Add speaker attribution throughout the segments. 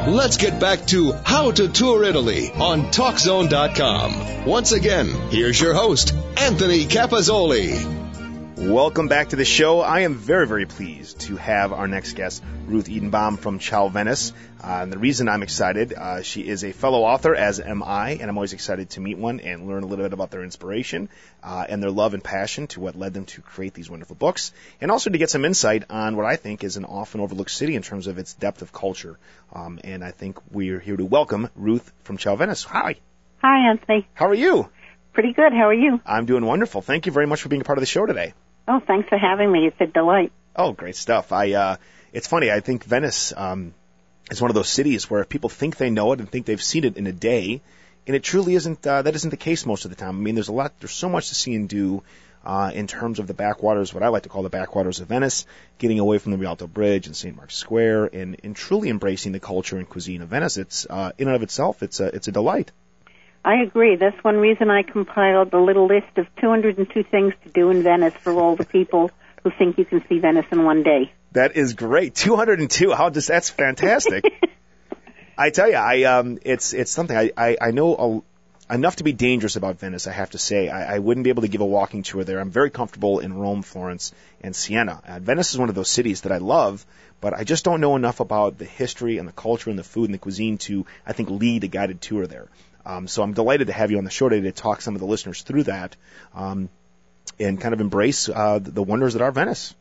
Speaker 1: Let's get back to How to Tour Italy on TalkZone.com. Once again, here's your host, Anthony Capazzoli.
Speaker 2: Welcome back to the show. I am very, very pleased to have our next guest, Ruth Edenbaum from Ciao Venice. And the reason I'm excited, she is a fellow author, as am I, and I'm always excited to meet one and learn a little bit about their inspiration and their love and passion to what led them to create these wonderful books, and also to get some insight on what I think is an often overlooked city in terms of its depth of culture. And I think we're here to welcome Ruth from Ciao Venice. Hi.
Speaker 3: Hi, Anthony.
Speaker 2: How are you?
Speaker 3: Pretty good. How are you?
Speaker 2: I'm doing wonderful. Thank you very much for being a part of the show today.
Speaker 3: Oh, thanks for having me. It's a delight.
Speaker 2: Oh, great stuff. It's funny. I think Venice is one of those cities where people think they know it and think they've seen it in a day, and it truly isn't. That isn't the case most of the time. I mean, there's so much to see and do in terms of the backwaters, what I like to call the backwaters of Venice, getting away from the Rialto Bridge and St. Mark's Square, and truly embracing the culture and cuisine of Venice. It's in and of itself, it's a delight.
Speaker 3: I agree. That's one reason I compiled a little list of 202 things to do in Venice for all the people who think you can see Venice in one day.
Speaker 2: That is great. 202. That's fantastic. I tell you, it's something I know enough to be dangerous about Venice, I have to say. I wouldn't be able to give a walking tour there. I'm very comfortable in Rome, Florence, and Siena. Venice is one of those cities that I love, but I just don't know enough about the history and the culture and the food and the cuisine to, I think, lead a guided tour there. So I'm delighted to have you on the show today to talk some of the listeners through that and kind of embrace the wonders that are Venice.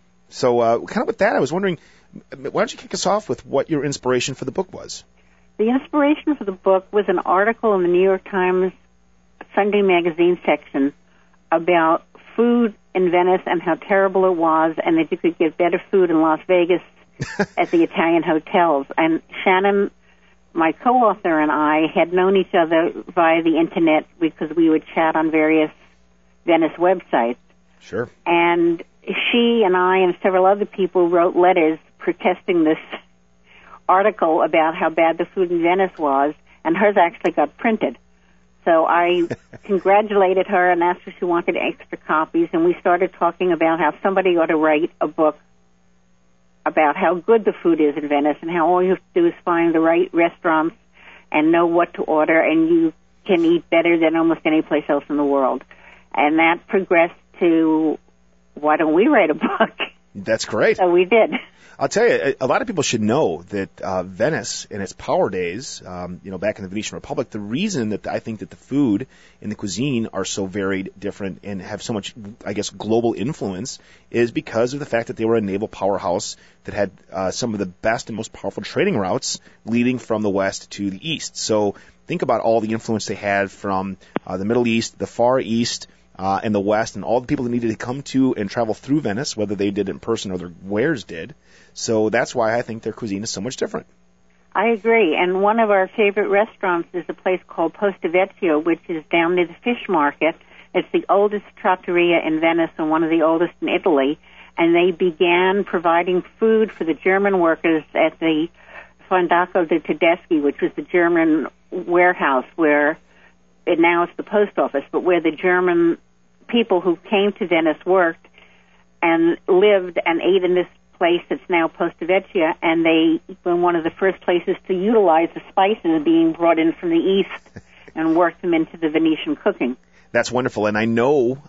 Speaker 2: So kind of with that, I was wondering, why don't you kick us off with what your inspiration for the book was?
Speaker 3: The inspiration for the book was an article in the New York Times Sunday magazine section about food in Venice and how terrible it was, and that you could get better food in Las Vegas at the Italian hotels. And Shannon, my co-author, and I had known each other via the Internet because we would chat on various Venice websites.
Speaker 2: Sure.
Speaker 3: And she and I and several other people wrote letters protesting this article about how bad the food in Venice was, and hers actually got printed. So I congratulated her and asked if she wanted extra copies, and we started talking about how somebody ought to write a book about how good the food is in Venice and how all you have to do is find the right restaurants and know what to order, and you can eat better than almost any place else in the world. And that progressed to, why don't we write a book?
Speaker 2: That's great.
Speaker 3: So we did.
Speaker 2: I'll tell you, a lot of people should know that Venice, in its power days, back in the Venetian Republic, the reason that I think that the food and the cuisine are so varied, different, and have so much, I guess, global influence is because of the fact that they were a naval powerhouse that had some of the best and most powerful trading routes leading from the west to the east. So think about all the influence they had from the Middle East, the Far East, and the West, and all the people that needed to come to and travel through Venice, whether they did it in person or their wares did. So that's why I think their cuisine is so much different.
Speaker 3: I agree. And one of our favorite restaurants is a place called Posto Vecchio, which is down near the fish market. It's the oldest trattoria in Venice and one of the oldest in Italy. And they began providing food for the German workers at the Fondaco de Tedeschi, which was the German warehouse where now it's the post office, but where the German people who came to Venice worked and lived and ate in this place that's now Posto Vecchio, and they were one of the first places to utilize the spices being brought in from the east and work them into the Venetian cooking.
Speaker 2: That's wonderful, and I know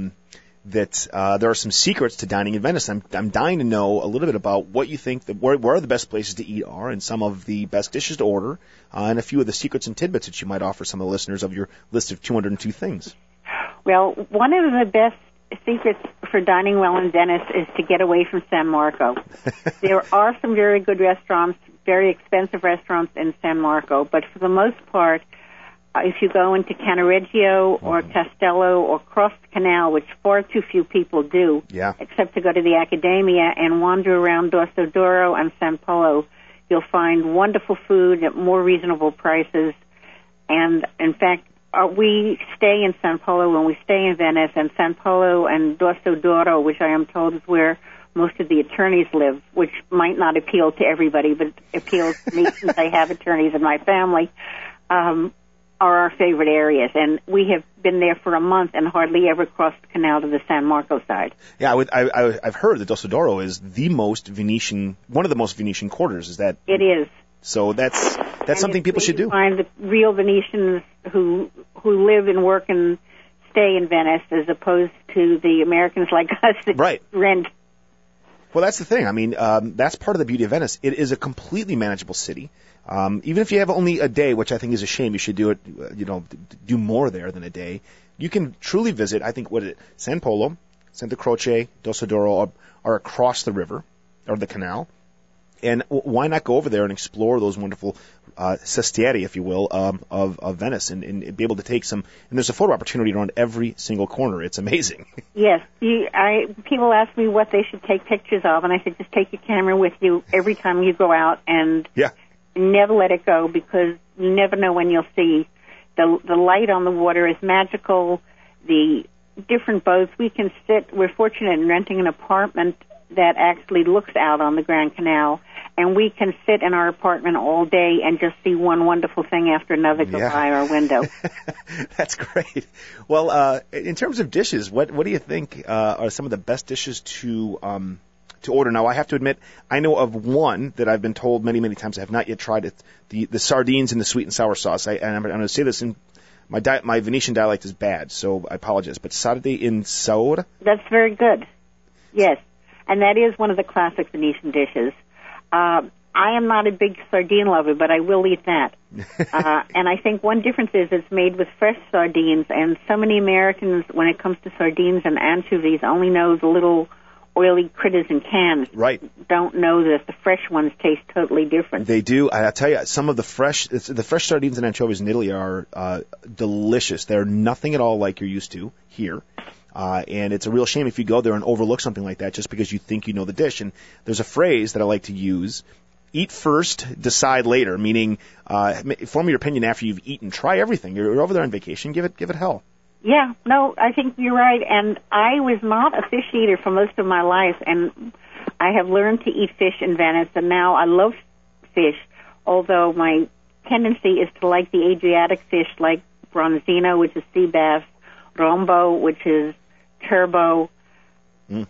Speaker 2: that there are some secrets to dining in Venice. I'm dying to know a little bit about what you think, where the best places to eat are, and some of the best dishes to order, and a few of the secrets and tidbits that you might offer some of the listeners of your list of 202 things. Well,
Speaker 3: one of the best secrets for dining well in Venice is to get away from San Marco. There are some very good restaurants, very expensive restaurants in San Marco, but for the most part, if you go into Cannaregio or Castello or cross the canal, which far too few people do, except to go to the Accademia and wander around Dosso d'Oro and San Polo, you'll find wonderful food at more reasonable prices. And, in fact, we stay in San Polo when we stay in Venice, and San Polo and Dosso d'Oro, which I am told is where most of the attorneys live, which might not appeal to everybody, but appeals to me since I have attorneys in my family, are our favorite areas. And we have been there for a month and hardly ever crossed the canal to the San Marco side.
Speaker 2: Yeah, I've heard that Dosso d'Oro is the most Venetian, one of the most Venetian quarters. Is that?
Speaker 3: It is.
Speaker 2: So that's something people should do.
Speaker 3: Find the real Venetians who live and work and stay in Venice, as opposed to the Americans like us that rent.
Speaker 2: Well, that's the thing. I mean, that's part of the beauty of Venice. It is a completely manageable city. Even if you have only a day, which I think is a shame, you should do it. Do more there than a day. You can truly visit. I think San Polo, Santa Croce, Dossodoro are across the river or the canal. And why not go over there and explore those wonderful sestieri, if you will, of Venice, and be able to take some. And there's a photo opportunity around every single corner. It's amazing.
Speaker 3: Yes, people ask me what they should take pictures of, and I said just take your camera with you every time you go out, and never let it go, because you never know when you'll see. The light on the water is magical. The different boats we can sit. We're fortunate in renting an apartment that actually looks out on the Grand Canal, and we can sit in our apartment all day and just see one wonderful thing after another go by our window.
Speaker 2: That's great. Well, in terms of dishes, what do you think are some of the best dishes to order? Now, I have to admit, I know of one that I've been told many, many times. I have not yet tried it. The sardines in the sweet and sour sauce. I'm going to say this in my Venetian dialect is bad, so I apologize. But sardi in saur. That's
Speaker 3: very good. Yes. And that is one of the classic Venetian dishes. I am not a big sardine lover, but I will eat that. And I think one difference is it's made with fresh sardines, and so many Americans, when it comes to sardines and anchovies, only know the little oily critters in cans.
Speaker 2: Right.
Speaker 3: Don't know that the fresh ones taste totally different.
Speaker 2: They do. I'll tell you, some of the fresh sardines and anchovies in Italy are delicious. They're nothing at all like you're used to here. And it's a real shame if you go there and overlook something like that just because you think you know the dish. And there's a phrase that I like to use: eat first, decide later. Meaning, form your opinion after you've eaten. Try everything. You're over there on vacation. Give it hell.
Speaker 3: Yeah, no, I think you're right. And I was not a fish eater for most of my life, and I have learned to eat fish in Venice, and now I love fish. Although my tendency is to like the Adriatic fish, like bronzino, which is sea bass, rombo, which is turbo, the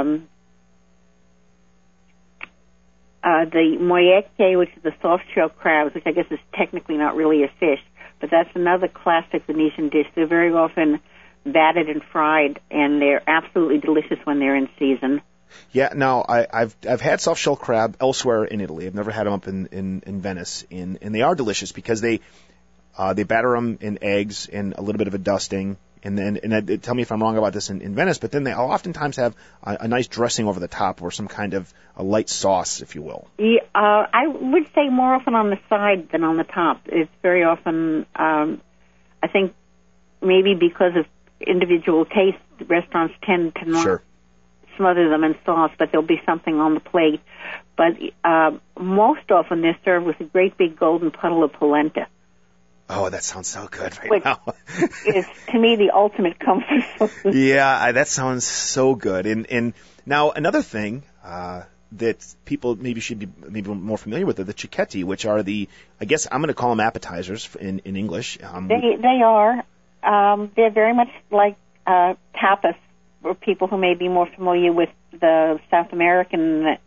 Speaker 3: moyecche, which is the soft-shell crabs, which I guess is technically not really a fish, but that's another classic Venetian dish. They're very often batted and fried, and they're absolutely delicious when they're in season.
Speaker 2: Yeah, now I've had soft-shell crab elsewhere in Italy. I've never had them up in Venice, and they are delicious because they batter them in eggs and a little bit of a dusting. And tell me if I'm wrong about this in Venice, but then they oftentimes have a nice dressing over the top or some kind of a light sauce, if you will.
Speaker 3: Yeah, I would say more often on the side than on the top. It's very often, I think, maybe because of individual taste, restaurants tend to not smother them in sauce, but there'll be something on the plate. But most often they're served with a great big golden puddle of polenta.
Speaker 2: Oh, that sounds so good
Speaker 3: Which
Speaker 2: now.
Speaker 3: is, to me, the ultimate comfort food.
Speaker 2: Yeah, that sounds so good. And now another thing that people maybe should be more familiar with are the cicchetti, which are I guess I'm going to call them appetizers in English.
Speaker 3: They are. They're very much like tapas for people who may be more familiar with the South American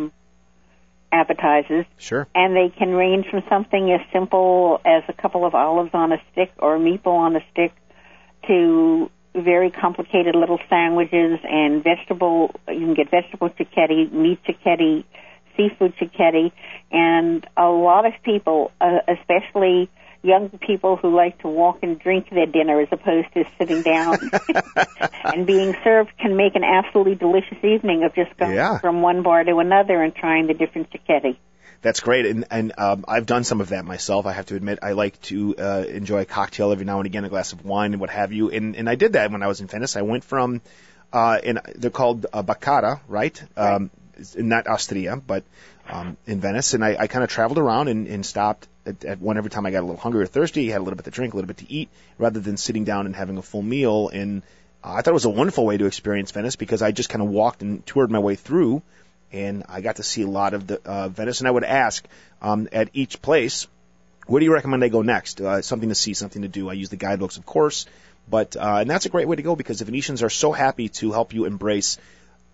Speaker 3: appetizers.
Speaker 2: Sure.
Speaker 3: And they can range from something as simple as a couple of olives on a stick or a meatball on a stick to very complicated little sandwiches and you can get vegetable cicchetti, meat cicchetti, seafood cicchetti, and a lot of people, especially young people who like to walk and drink their dinner as opposed to sitting down and being served, can make an absolutely delicious evening of just going from one bar to another and trying the different cicchetti.
Speaker 2: That's great, and I've done some of that myself. I have to admit, I like to enjoy a cocktail every now and again, a glass of wine and what have you, and I did that when I was in Venice. I went from, and they're called Baccara, right? Not Austria, but in Venice, and I kind of traveled around and stopped at one every time I got a little hungry or thirsty, had a little bit to drink, a little bit to eat, rather than sitting down and having a full meal. And I thought it was a wonderful way to experience Venice because I just kind of walked and toured my way through, and I got to see a lot of the Venice. And I would ask at each place, where do you recommend I go next? Something to see, something to do. I use the guidebooks, of course, but and that's a great way to go because the Venetians are so happy to help you embrace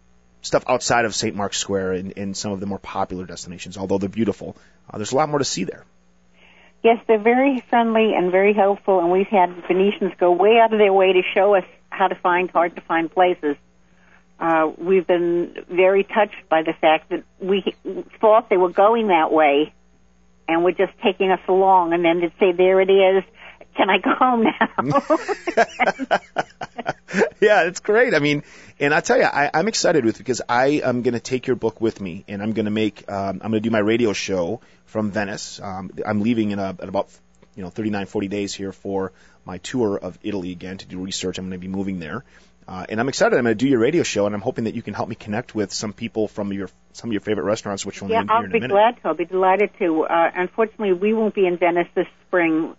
Speaker 2: stuff outside of St. Mark's Square in some of the more popular destinations, although they're beautiful. There's a lot more to see there.
Speaker 3: Yes, they're very friendly and very helpful, and we've had Venetians go way out of their way to show us how to find hard-to-find places. We've been very touched by the fact that we thought they were going that way and were just taking us along, and then they'd say, there it is, can I go home now?
Speaker 2: Yeah, it's great. I mean, and I tell you, I'm excited with it because I am going to take your book with me, and I'm going to make, I'm going to do my radio show from Venice. I'm leaving in about 39, 40 days here for my tour of Italy again to do research. I'm going to be moving there. And I'm excited. I'm going to do your radio show, and I'm hoping that you can help me connect with some people from some of your favorite restaurants, which we'll name here in a minute.
Speaker 3: Yeah, I'll be delighted to. Unfortunately, we won't be in Venice this spring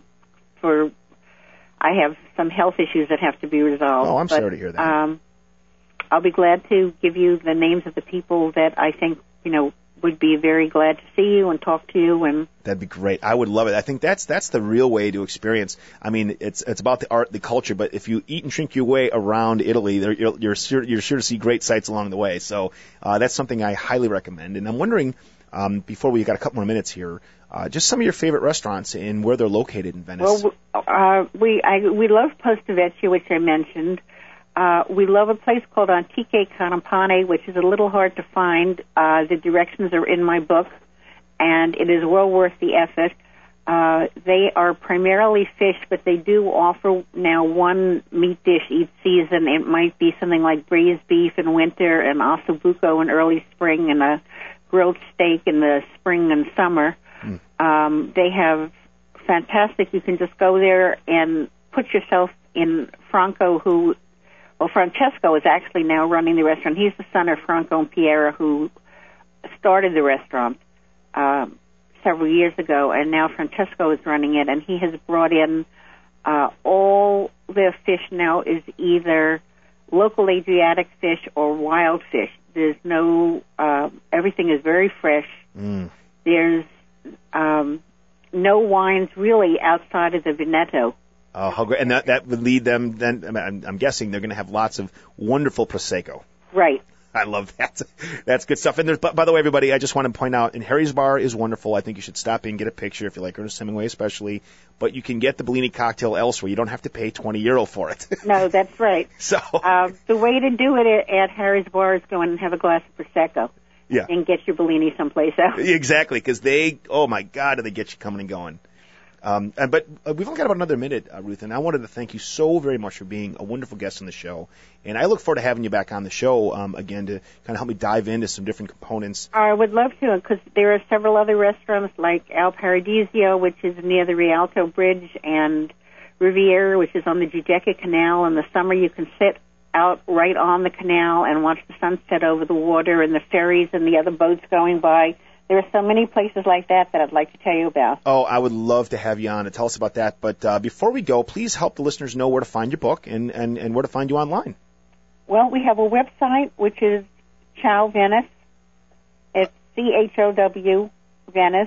Speaker 3: I have some health issues that have to be resolved.
Speaker 2: Oh, I'm sorry to hear that.
Speaker 3: I'll be glad to give you the names of the people that I think, would be very glad to see you and talk to you. And
Speaker 2: that'd be great. I would love it. I think that's the real way to experience. I mean, it's about the art, the culture, but if you eat and drink your way around Italy, you're sure to see great sights along the way. So that's something I highly recommend. And I'm wondering, before we got a couple more minutes here, just some of your favorite restaurants and where they're located in Venice.
Speaker 3: Well, we love Posto Vecchio, which I mentioned. We love a place called Antiche Campane, which is a little hard to find. The directions are in my book, and it is well worth the effort. They are primarily fish, but they do offer now one meat dish each season. It might be something like braised beef in winter and ossobuco in early spring and a grilled steak in the spring and summer. They have fantastic, you can just go there and put yourself in Francesco is actually now running the restaurant. He's the son of Franco and Piera, who started the restaurant several years ago, and now Francesco is running it, and he has brought in all their fish now is either local Adriatic fish or wild fish. There's no, everything is very fresh. There's no wines really outside of the Veneto.
Speaker 2: Oh, how great. And that would lead them then, I'm guessing they're going to have lots of wonderful Prosecco.
Speaker 3: Right.
Speaker 2: I love that. That's good stuff. And there's, by the way, everybody, I just want to point out, and Harry's Bar is wonderful. I think you should stop in and get a picture if you like Ernest Hemingway especially. But you can get the Bellini cocktail elsewhere. You don't have to pay €20 for it.
Speaker 3: No, that's right.
Speaker 2: So
Speaker 3: the way to do it at Harry's Bar is go in and have a glass of Prosecco.
Speaker 2: Yeah.
Speaker 3: And get your Bellini someplace else.
Speaker 2: Exactly, because oh my God, do they get you coming and going. But we've only got about another minute, Ruth, and I wanted to thank you so very much for being a wonderful guest on the show. And I look forward to having you back on the show again to kind of help me dive into some different components.
Speaker 3: I would love to, because there are several other restaurants like Al Paradiso, which is near the Rialto Bridge, and Riviera, which is on the Giudecca Canal. In the summer, you can sit out right on the canal and watch the sunset over the water and the ferries and the other boats going by. There are so many places like that I'd like to tell you about. Oh, I would love to have you on and tell us about that. But before we go, please help the listeners know where to find your book and where to find you online. Well, we have a website, which is Chow Venice. It's CHOW Venice,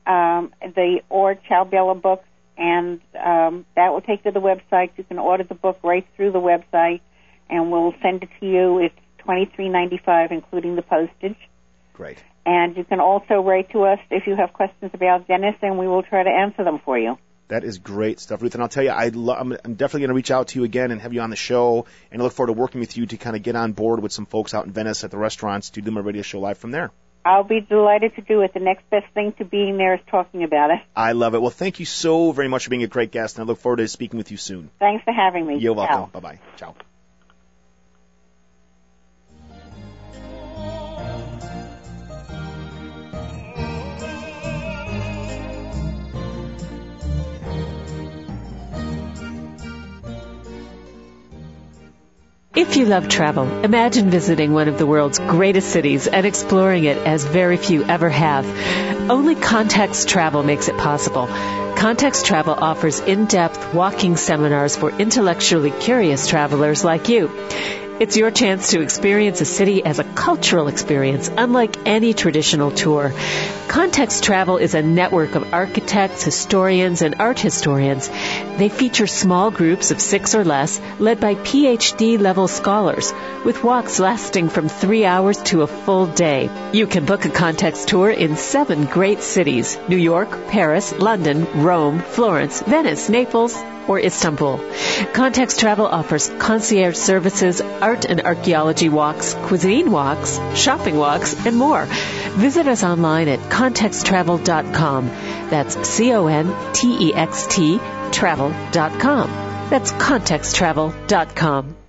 Speaker 3: or Chow Bella Books, and that will take you to the website. You can order the book right through the website, and we'll send it to you. It's $23.95, including the postage. Great. And you can also write to us if you have questions about Venice, and we will try to answer them for you. That is great stuff, Ruth. And I'll tell you, I'm definitely going to reach out to you again and have you on the show, and I look forward to working with you to kind of get on board with some folks out in Venice at the restaurants to do my radio show live from there. I'll be delighted to do it. The next best thing to being there is talking about it. I love it. Well, thank you so very much for being a great guest, and I look forward to speaking with you soon. Thanks for having me. You're welcome. Ciao. Bye-bye. Ciao. If you love travel, imagine visiting one of the world's greatest cities and exploring it as very few ever have. Only Context Travel makes it possible. Context Travel offers in-depth walking seminars for intellectually curious travelers like you.
Speaker 4: It's your chance to experience a city as a cultural experience, unlike any traditional tour. Context Travel is a network of architects, historians, and art historians. They feature small groups of 6 or less, led by PhD-level scholars, with walks lasting from 3 hours to a full day. You can book a Context tour in 7 great cities: New York, Paris, London, Rome, Florence, Venice, Naples, or Istanbul. Context Travel offers concierge services, art and archaeology walks, cuisine walks, shopping walks, and more. Visit us online at contexttravel.com. That's CONTEXT travel.com. That's contexttravel.com.